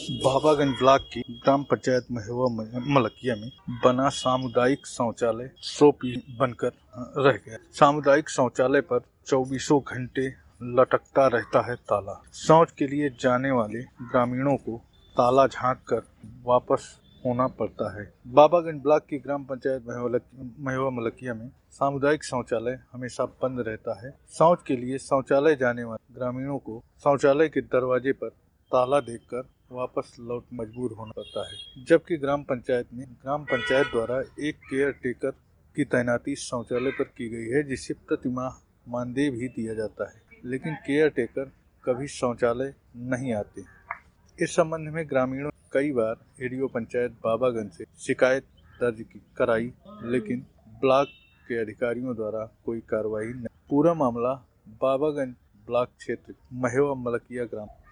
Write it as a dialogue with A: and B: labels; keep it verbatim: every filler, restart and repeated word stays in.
A: Babaganj block की ग्राम panchayat Maheva Malkiya में बना सामुदायिक शौचालय सौ फीसदी बनकर रह गया। सामुदायिक शौचालय पर चौबीसों घंटे लटकता रहता है ताला। शौच के लिए जाने वाले ग्रामीणों को ताला झांक कर वापस होना पड़ता है। बाबागंज ब्लॉक की ग्राम पंचायत महेवा मलकिया में सामुदायिक शौचालय हमेशा बंद रहता है। शौच के लिए शौचालय जाने वाले ग्रामीणों को शौचालय के दरवाजे पर ताला देखकर वापस लौट मजबूर होना पड़ता है। जबकि ग्राम पंचायत में ग्राम पंचायत द्वारा एक केयर टेकर की तैनाती शौचालय पर की गई है, जिसे प्रति माह मानदेय भी दिया जाता है, लेकिन केयर टेकर कभी शौचालय नहीं आते। इस संबंध में ग्रामीणों ने कई बार एडीओ पंचायत बाबागंज से शिकायत दर्ज कराई, लेकिन ब्लॉक के अधिकारियों द्वारा कोई कार्रवाई नहीं। पूरा मामला बाबागंज ब्लॉक क्षेत्र महेवा मलकिया ग्राम